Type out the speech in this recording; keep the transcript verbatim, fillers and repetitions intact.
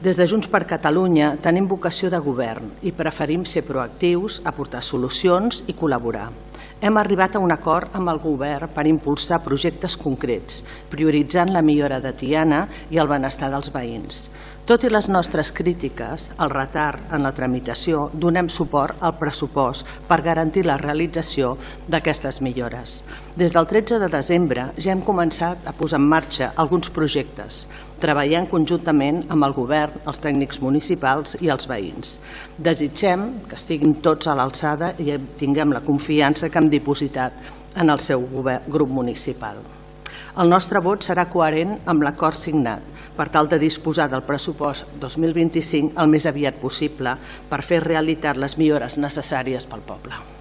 Des de Junts per Catalunya tenim vocació de govern i preferim ser proactius, aportar solucions i col·laborar. Hem arribat a un acord amb el govern per impulsar projectes concrets, prioritzant la millora de Tiana i el benestar dels veïns. Tot i les nostres crítiques, el retard en la tramitació, donem suport al pressupost per garantir la realització d'aquestes millores. Des del tretze de desembre ja hem començat a posar en marxa alguns projectes, treballant conjuntament amb el govern, els tècnics municipals i els veïns. Desitgem que estiguin tots a l'alçada i tinguem la confiança que hem dipositat en el seu grup municipal. El nostre vot serà coherent amb l'acord signat per tal de disposar del pressupost dos mil vint-i-cinc el més aviat possible per fer realitat les millores necessàries pel poble.